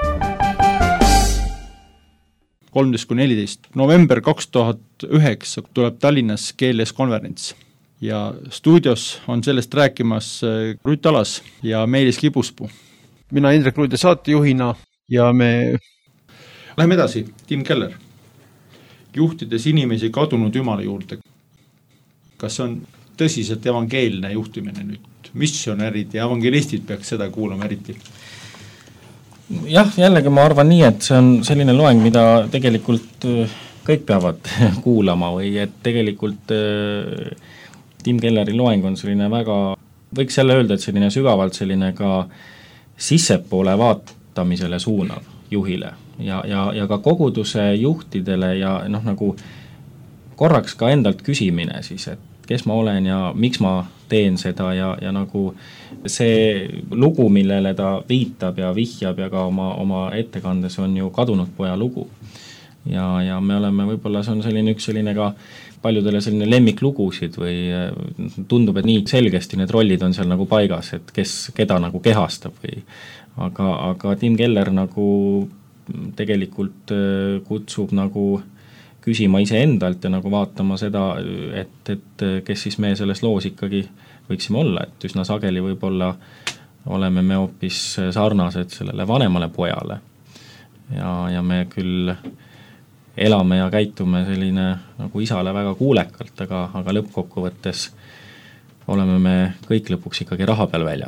13–14. november 2009 tuleb Tallinnas GLS konverents ja stuudios on sellest rääkimas Rutt Alas ja Meelis Kibuspuu. Mina Indrek Luide saatejuhina ja me läheme edasi. Tim Keller, juhtides inimesi kadunud Jumala juurde. Kas see on tõsiselt evangeelne juhtimine nüüd? Missionärid ja evangelistid peaks seda kuulama eriti? Jah, jällegi ma arvan nii, et see on selline loeng, mida tegelikult kõik peavad kuulama või et tegelikult Tim Kelleri loeng on selline väga, võiks jälle öelda, et selline sügavalt selline ka sissepoole vaatamisele suunav juhile ja ka koguduse juhtidele ja nagu korraks ka endalt küsimine siis, et kes ma olen ja miks ma teen seda ja nagu see lugu, millele ta viitab ja vihjab ja ka oma ettekandes on ju kadunud poja lugu. Ja me oleme võib-olla, see on üks selline ka paljudele selline lemmiklugusid või tundub, et nii selgesti need rollid on seal nagu paigas, et keda nagu kehastab või aga Tim Keller nagu tegelikult kutsub nagu küsima iseendalt ja nagu vaatama seda, et kes siis me selles loos ikkagi võiksime olla, et üsna sageli võib-olla oleme me hoopis sarnased sellele vanemale pojale ja me küll elame ja käitume selline nagu isale väga kuulekalt, aga lõppkokkuvõttes oleme me kõik lõpuks ikkagi raha peal väljas.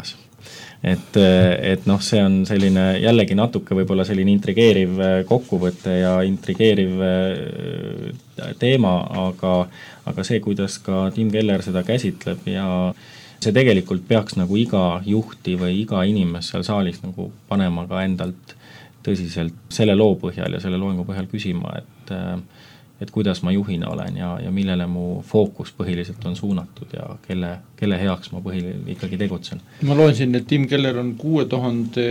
et noh, see on selline jällegi natuke võib-olla selline intrigeeriv kokkuvõte ja intrigeeriv teema, aga see, kuidas ka Tim Keller seda käsitleb ja see tegelikult peaks nagu iga juhti või iga inimest seal saalis nagu panema ka endalt tõsiselt selle loo põhjal ja selle loengu põhjal küsima, et kuidas ma juhina olen ja millele mu fookus põhiliselt on suunatud ja kelle heaks ma ikkagi tegutsen. Ma loen siin, et Tim Keller on 6000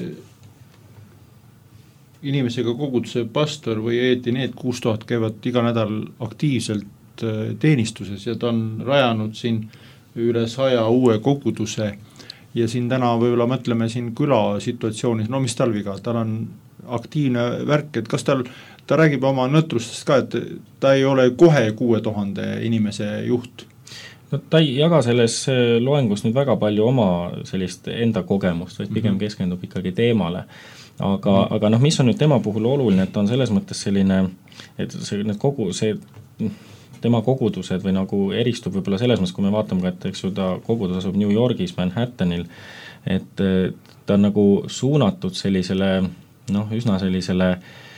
inimesega koguduse pastor või õieti need 6000 käivad iga nädal aktiivselt teenistuses ja ta on rajanud siin üle 100 uue koguduse ja siin täna võib-olla mõtleme siin küla situatsioonis, no mis tal viga, tal on aktiivne värk, et kas ta räägib oma nõtrustest ka, et ta ei ole kohe 6000 inimese juht? No ta ei jaga selles loengus nüüd väga palju oma sellist enda kogemust, vaid pigem keskendub ikkagi teemale. Aga noh, mis on nüüd tema puhul oluline, et on selles mõttes selline, et see tema kogudused või nagu eristub võib-olla selles mõttes, kui me vaatame ka, et eks ju ta kogudus asub New Yorgis, Manhattanil, et ta on nagu suunatud sellisele, noh, üsna sellisele,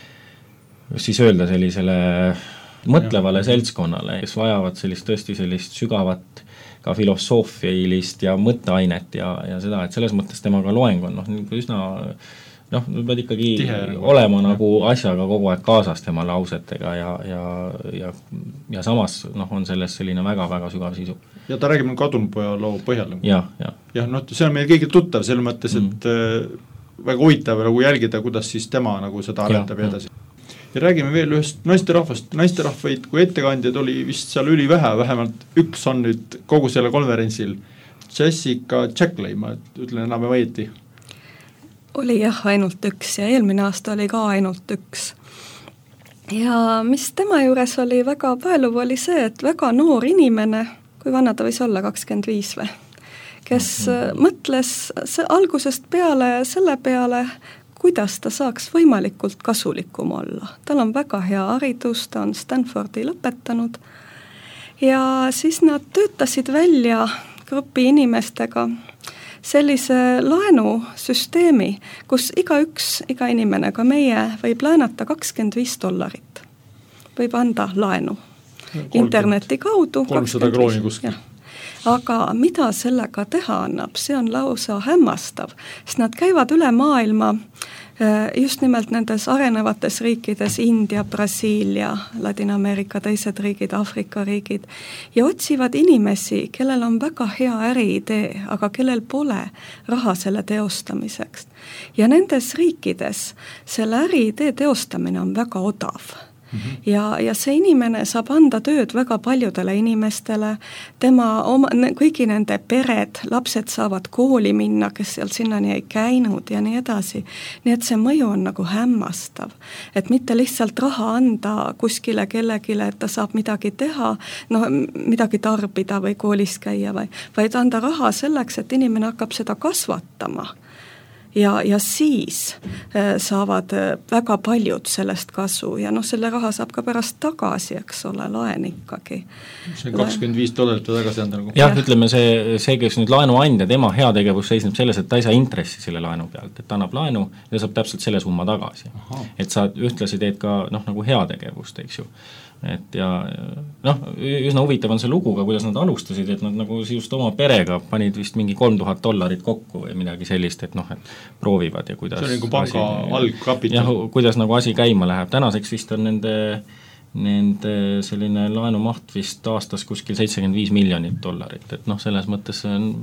siis öelda sellisele mõtlevale seltskonnale, kes vajavad tõesti sellist sügavat ka filosoofialist ja mõtteainet ja seda, et selles mõttes temaga loeng on üsna pead ikkagi olema nagu asjaga kogu aeg kaasas tema lausetega ja samas on selles selline väga-väga sügav sisu. Ja ta räägib kadunud poja loo põhjal. Ja, see on meil kõigil tuttav selle mõttes, et väga huvitav nagu jälgida, kuidas siis tema nagu seda arendab ja edasi. Ja räägime veel ühest naisterahvaid, kui ettekandjad oli vist seal ülivähe, vähemalt üks on nüüd kogu selle konverentsil. Jessica Jackley, ma ütlen enam õieti. Oli jah ainult üks ja eelmine aasta oli ka ainult üks. Ja mis tema juures oli väga päeluv oli see, et väga noor inimene, kui vana ta võis olla, 25 või, kes mõtles algusest peale selle peale, kuidas ta saaks võimalikult kasulikum olla. Tal on väga hea haridus, ta on Stanfordi lõpetanud ja siis nad töötasid välja grupi inimestega sellise laenusüsteemi, kus iga inimene, ka meie, võib laenata $25. Võib anda laenu 30, interneti kaudu. 300 krooni kuskil. Aga mida sellega teha annab, see on lausa hämmastav, sest nad käivad üle maailma just nimelt nendes arenevates riikides, India, Brasiilia, Ladina-Ameerika, teised riigid, Afrika riigid ja otsivad inimesi, kellel on väga hea äriidee, aga kellel pole raha selle teostamiseks. Ja nendes riikides selle äriidee teostamine on väga odav. Ja see inimene saab anda tööd väga paljudele inimestele, kõigi nende pered, lapsed saavad kooli minna, kes seal sinnani ei käinud ja nii edasi. Nii et see mõju on nagu hämmastav, et mitte lihtsalt raha anda kuskile kellegile, et ta saab midagi teha, midagi tarbida või koolis käia, vaid anda raha selleks, et inimene hakkab seda kasvatama. Ja siis saavad väga paljud sellest kasu ja selle raha saab ka pärast tagasi, eks ole, laen ikkagi. See $25 tagasi anda nagu. Jah, ütleme see, kes nüüd laenuandja, tema heategevus seisneb selles, et ta ei saa intressi selle laenu pealt, et ta annab laenu ja saab täpselt selle summa tagasi. Aha. Et sa ühtlasi teed ka nagu heategevust, eks ju. Et ja üsna huvitav on see luguga, kuidas nad alustasid, et nad nagu just oma perega panid vist mingi $3,000 kokku või midagi sellist, et et proovivad ja kuidas see on nagu panga algkapital. Jah, kuidas nagu asi käima läheb. Tänaseks vist on nende selline laenumaht vist aastas kuskil $75 miljonit, et selles mõttes see on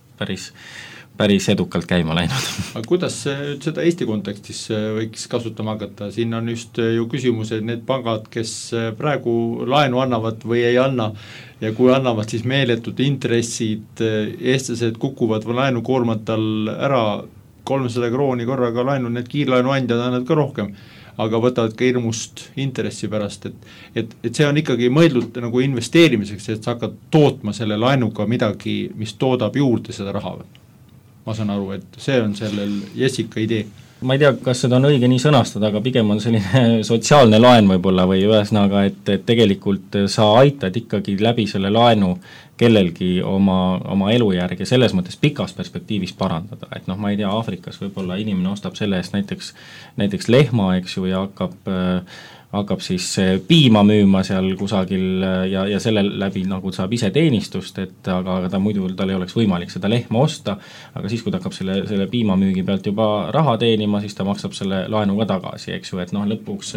päris edukalt käima läinud. Aga kuidas seda Eesti kontekstis võiks kasutama hakata? Siin on just ju küsimus, et need pangad, kes praegu laenu annavad või ei anna ja kui annavad, siis meeletud intressid, eestlased kukuvad või laenukoormat all ära 300 krooni korraga laenu, need kiirlaenuandjad annavad ka rohkem, aga võtavad ka hirmust intressi pärast, et see on ikkagi mõeldud nagu investeerimiseks, et sa hakkad tootma selle laenuga midagi, mis toodab juurde seda raha. Ma saan aru, et see on sellel Jessica idee. Ma ei tea, kas seda on õige nii sõnastada, aga pigem on selline sotsiaalne laen võib-olla või ühesõnaga, et tegelikult sa aitad ikkagi läbi selle laenu kellelgi oma elujärge selles mõttes pikas perspektiivis parandada, et noh, ma ei tea, Aafrikas võib-olla inimene ostab selle eest näiteks lehma, eks ju, ja hakkab siis piima müüma seal kusagil ja selle läbi nagu saab ise teenistust, et aga tal ei oleks võimalik seda lehma osta, aga siis, kui ta hakkab selle piimamüügi pealt juba raha teenima, siis ta maksab selle laenuga tagasi, eks ju, et noh, lõpuks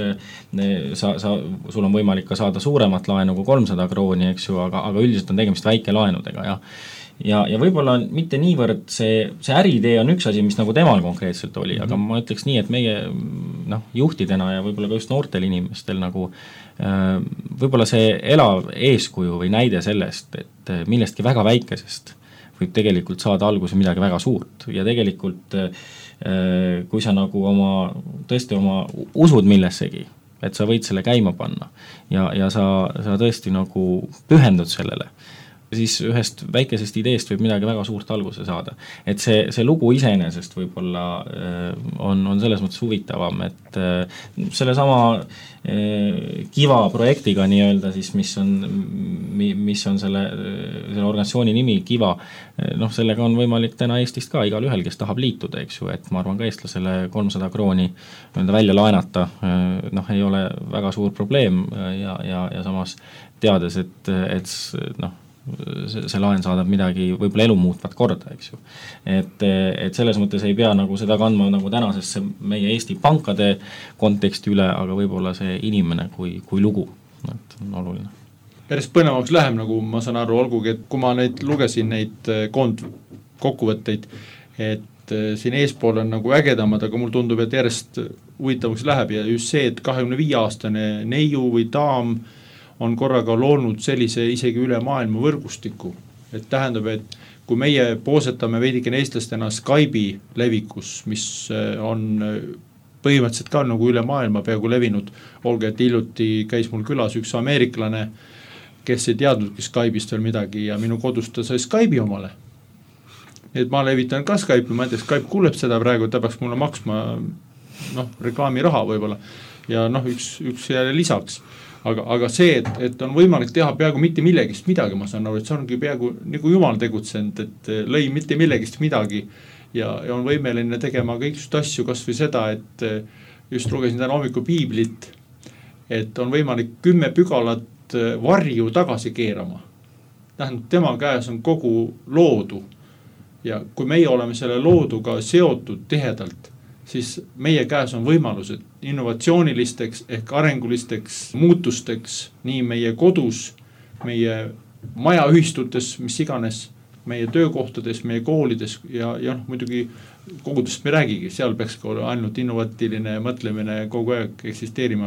sul on võimalik ka saada suuremat laenu kui 300 krooni, eks ju, aga üldiselt on tegemist väikelaenudega ja võib-olla mitte niivõrd see äriidee on üks asi, mis nagu temal konkreetselt oli, aga ma ütleks nii, et meie juhtidena ja võib-olla ka just noortel inimestel nagu võib-olla see elav eeskuju või näide sellest, et millestki väga väikesest võib tegelikult saada alguse midagi väga suurt ja tegelikult kui sa nagu tõesti oma usud millessegi, et sa võid selle käima panna ja sa tõesti nagu pühendud sellele, siis ühest väikesest ideest võib midagi väga suurt alguse saada. Et see lugu iseenesest võib-olla on selles mõttes huvitavam, et selle sama Kiva projektiga nii-öelda siis, mis on selle organisatsiooni nimi Kiva, noh, sellega on võimalik täna Eestist ka igal ühel, kes tahab liituda, eks ju, et ma arvan ka eestlasele 300 krooni välja laenata, noh, ei ole väga suur probleem ja samas teades, et noh, see laen saadab midagi võib-olla elu muutvat korda, eks ju. Et selles mõttes ei pea nagu seda kandma nagu tänasesse meie Eesti pankade konteksti üle, aga võib-olla see inimene kui lugu, et on oluline. Päris põnevaks läheb, nagu ma saan aru, olgugi, et kui ma lugesin neid kokkuvõtteid, et siin eespool on nagu ägedamad, aga mul tundub, et järjest huvitavaks läheb ja just see, et 25-aastane neiu või daam on korraga loonud sellise isegi üle maailma võrgustiku. Et tähendab, et kui meie poosetame veidikene eestlastena Skype'i levikus, mis on põhimõtteliselt ka nagu üle maailma peaaegu levinud, olge, et hiljuti käis mul külas üks ameeriklane, kes ei teadnudki Skype'ist veel midagi ja minu kodust ta sai Skype'i omale. Et ma levitan ka Skype'i, ma ei tea, Skype kuuleb seda praegu, ta peaks mulle maksma reklaamiraha võib-olla ja üks jälle lisaks. Aga see, et on võimalik teha peaaegu mitte millegist midagi, ma saan aru, et see ongi peaaegu nagu Jumal tegutsenud, et lõi mitte millegist midagi ja on võimeline tegema kõiksust asju, kas või seda, et just lugesin täna hommiku piiblit, et on võimalik 10 pügalat varju tagasi keerama. Tähendab, tema käes on kogu loodu ja kui meie oleme selle looduga seotud tihedalt, siis meie käes on võimalused innovatsioonilisteks ehk arengulisteks muutusteks nii meie kodus, meie majaühistutes, mis iganes, meie töökohtades, meie koolides ja muidugi kogudest me räägigi, seal peaks ka ainult innovatiiline mõtlemine kogu aeg eksisteerima.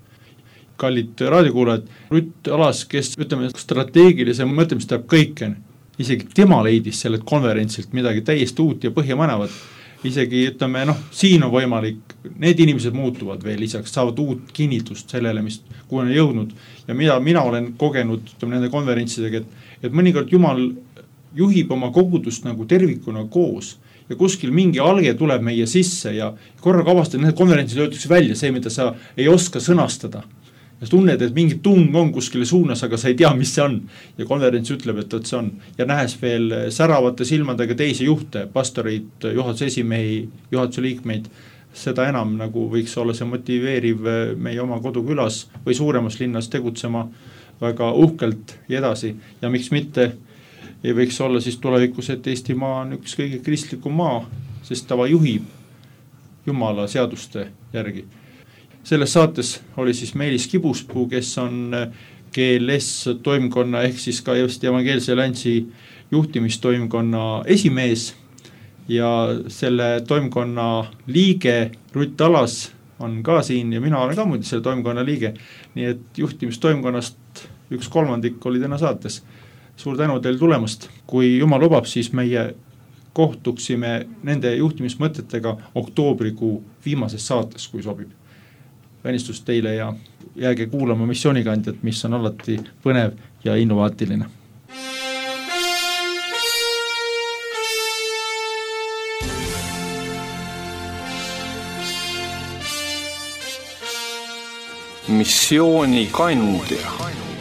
Kallid raadiokuulajad, Rutt Alas, kes ütleme strateegilise mõtlemist teab kõike, isegi tema leidis sellelt konverentsilt midagi täiesti uut ja põhjamõnevat. Isegi ütleme, siin on võimalik, need inimesed muutuvad veel lisaks, saavad uut kinnitust sellele, mis kuhu on jõudnud ja mina olen kogenud nende konverentsidega, et mõnikord Jumal juhib oma kogudust nagu tervikuna koos ja kuskil mingi alge tuleb meie sisse ja korraga avastad, need konverentsid öeldakse välja see, mida sa ei oska sõnastada. Ja tunned, et mingi tung on kuskile suunas, aga sa ei tea, mis see on. Ja konverents ütleb, et see on. Ja nähes veel säravate silmadega teisi juhte, pastoreid, juhatuse esimehi, juhatuse liikmeid. Seda enam nagu võiks olla see motiveeriv meie oma kodukülas või suuremas linnas tegutsema väga uhkelt ja edasi. Ja miks mitte ei võiks olla siis tulevikus, et Eestimaa on üks kõige kristlikum maa, sest tava juhib Jumala seaduste järgi. Selles saates oli siis Meelis Kibuspuu, kes on GLS toimkonna ehk siis ka Eesti Evangeelse Alliansi juhtimistoimkonna esimees ja selle toimkonna liige Rutt Alas on ka siin ja mina olen ka muidu selle toimkonna liige, nii et juhtimistoimkonnast 1/3 oli täna saates. Suur tänu teile tulemast, kui Jumal lubab, siis meie kohtuksime nende juhtimismõtetega oktoobrikuu viimases saates, kui sobib. Vänistus teile ja jääge kuulama missioonikandjat, mis on alati põnev ja innovaatiline. Missioonikandja.